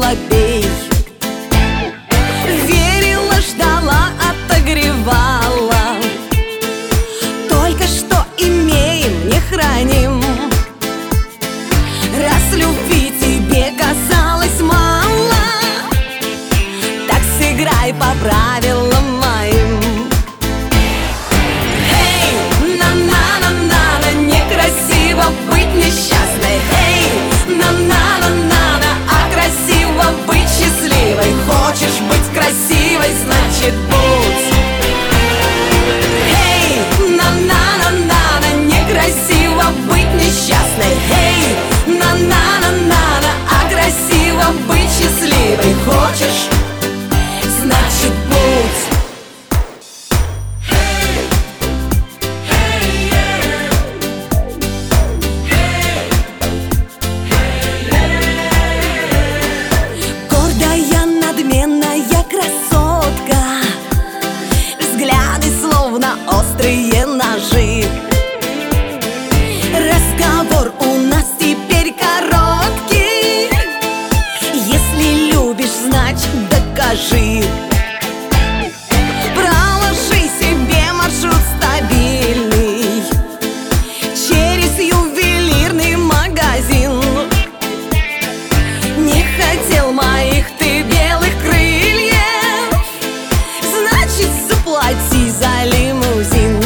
побей. Верила, ждала, отогревала, только что имеем, не храним. Раз любви тебе казалось мало, так сыграй по правилам моим. Эй, на-на-на-на-на, некрасиво быть несчастной. Эй, на-на-на-на-на, а красиво быть счастливой. Хочешь быть красивой, значит будь. Эй, на-на-на-на-на, некрасиво быть несчастной. Эй, на-на-на-на-на, а красиво быть счастливой. Хочешь, значит будь. Гордая, надменная красотка, взгляды словно острые ножи. Разговор у нас теперь короткий. Если любишь, значит докажи. Проложи себе маршрут стабильный через ювелирный магазин. Не хотел моих ты белых крыльев, значит заплати за лимузин.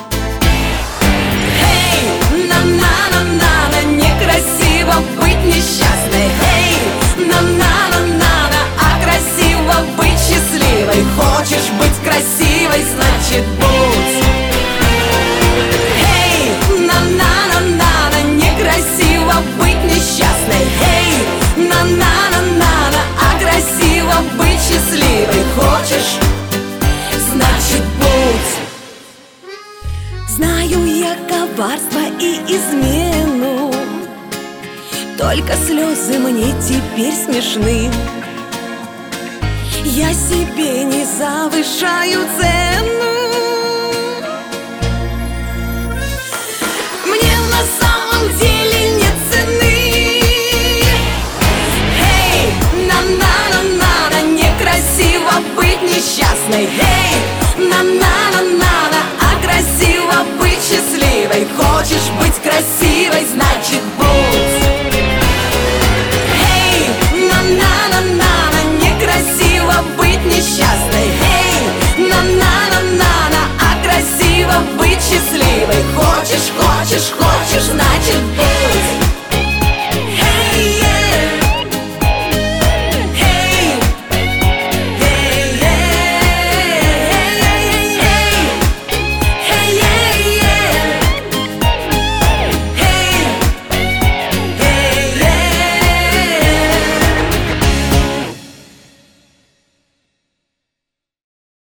Эй, на-на-на-на-на, некрасиво быть несчастной. Эй, на-на-на-на-на, а красиво быть счастливой. Хочешь быть красивой, значит будь. Эй, на-на-на-на-на, некрасиво быть несчастной. Эй, на-на-на-на-на, а красиво быть счастливой. Хочешь, значит будь. Знаю я коварство и измену, только слезы мне теперь смешны. Я себе не завышаю цену,